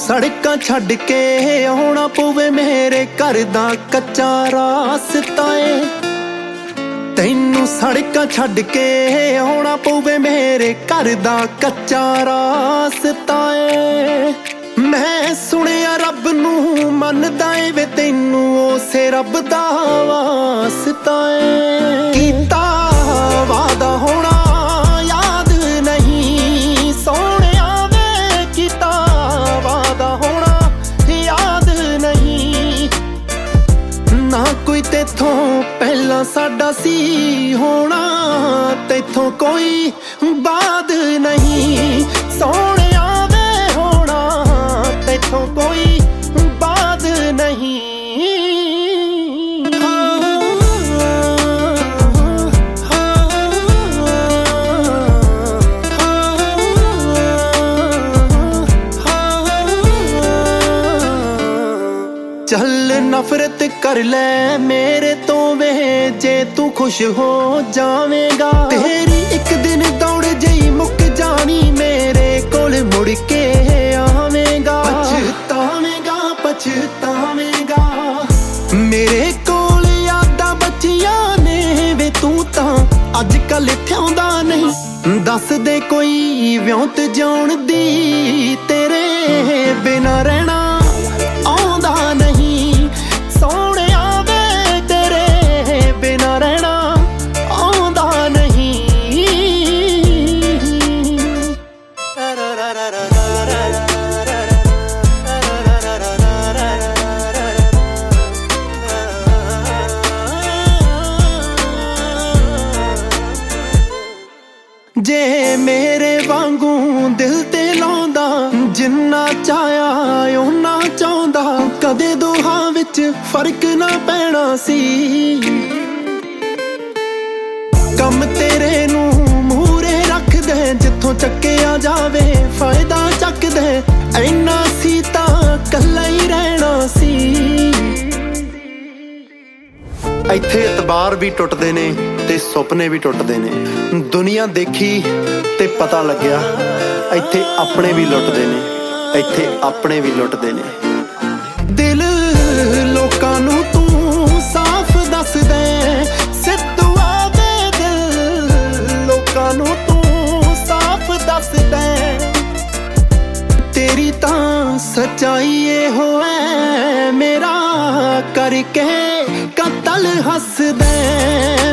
ਸੜਕਾਂ ਛੱਡ ਕੇ ਆਉਣਾ ਪਵੇ ਮੇਰੇ ਘਰ ਦਾ ਕੱਚਾ ਰਾਸਤਾ ਏ। ਤੈਨੂੰ ਸੜਕਾਂ ਛੱਡ ਕੇ ਆਉਣਾ ਪਵੇ ਮੇਰੇ ਘਰ ਦਾ ਕੱਚਾ ਰਾਸਤਾ ਏ। ਮੈਂ ਸੁਣਿਆ ਰੱਬ ਨੂੰ ਮੰਨਦਾ ਏ ਵੇ ਤੈਨੂੰ ਉਸੇ ਰੱਬ ਦਾ ਵਾਸਤਾ ਏ। ਕੀਤਾ ਵਾਦਾ ਹੋਣਾ ਯਾਦ ਨਹੀਂ ਸੋਹਣਿਆ ਵੇ, ਕੀਤਾ ਵਾਦਾ ਹੋਣਾ ਯਾਦ ਨਹੀਂ। ਨਾ ਕੋਈ ਤੇਥੋਂ ਪਹਿਲਾਂ ਸਾਡਾ ਸੀ ਹੋਣਾ, ਤੇਥੋਂ ਕੋਈ ਬਾਦ ਨਹੀਂ ਸੋਹਣਿਆ ਵੇ ਹੋਣਾ, ਤੇਥੋਂ ਕੋਈ ਬਾਦ ਨਹੀਂ। ਚੱਲ ਨਫ਼ਰਤ ਕਰ ਲੈ ਮੇਰੇ ਤੋਂ ਵੇ ਜੇ ਤੂੰ ਖੁਸ਼ ਹੋ ਜਾਵੇਂਗਾ। ਤੇਰੀ ਇੱਕ ਦਿਨ ਦੌੜ ਜਈ ਮੁੱਕ ਜਾਣੀ ਮੇਰੇ ਕੋਲ ਮੁੜ ਕੇ ਆਵੇਂਗਾ। ਪਛਤਾਵੇਂਗਾ ਪਛਤਾਵੇਂਗਾ, ਮੇਰੇ ਕੋਲ ਯਾਦਾਂ ਬਚੀਆਂ ਨੇ ਵੇ ਤੂੰ ਤਾਂ ਅੱਜ ਕੱਲ ਥਿਆਉਂਦਾ ਨਹੀਂ। ਦੱਸ ਦੇ ਕੋਈ ਵਿਉਂਤ ਜਿਉਣ ਦੀ ਤੇਰੇ ਬਿਨਾਂ ਰਹਿਣਾ ਆਉਂਦਾ ਨਹੀਂ ਸੋਹਣਿਆ ਵੇ, ਤੇਰੇ ਬਿਨਾਂ ਰਹਿਣਾ ਆਉਂਦਾ ਨਹੀਂ। ਜੇ ਮੇਰੇ ਵਾਂਗੂ ਦਿਲ ਤੇ ਲਾਉਂਦਾ ਜਿੰਨਾ ਚਾਹਿਆ ਓਨਾ ਚਾਹੁੰਦਾ, ਕਦੇ ਦੋਹਾਂ ਵਿੱਚ ਫਰਕ ਨਾ ਪੈਣਾ ਸੀ। ਕੰਮ ਤੇਰੇ ਨੂੰ ਮੂਹਰੇ ਰੱਖਦੇ ਜਿੱਥੋਂ ਚੱਕਿਆ ਜਾਵੇ ਫਾਇਦਾ ਚੱਕਦੇ, ਇੰਨਾ ਸੀ ਤਾਂ ਕੱਲਾ ਹੀ ਰਹਿਣਾ ਸੀ। ਇੱਥੇ ਇਤਬਾਰ ਵੀ ਟੁੱਟਦੇ ਨੇ ਤੇ ਸੁਪਨੇ ਵੀ ਟੁੱਟਦੇ ਨੇ। ਦੁਨੀਆ ਦੇਖੀ ਤੇ ਪਤਾ ਲੱਗਿਆ ਇੱਥੇ ਆਪਣੇ ਵੀ ਲੁੱਟਦੇ ਨੇ, ਇੱਥੇ ਆਪਣੇ ਵੀ ਲੁੱਟਦੇ ਨੇ। ਦਿਲ ਲੋਕਾਂ ਨੂੰ ਤੂੰ ਸਾਫ਼ ਦੱਸ ਦੇ ਸਿੱਧੂਆ ਦੇ, ਦਿਲ ਲੋਕਾਂ ਨੂੰ ਤੂੰ ਸਾਫ਼ ਦੱਸ ਦੇ। ਤੇਰੀ ਤਾਂ ਸੱਚਾਈ ਇਹੋ ਹੈ ਮੇਰਾ ਕਰਕੇ ਕਤਲ ਹੱਸਦੇ।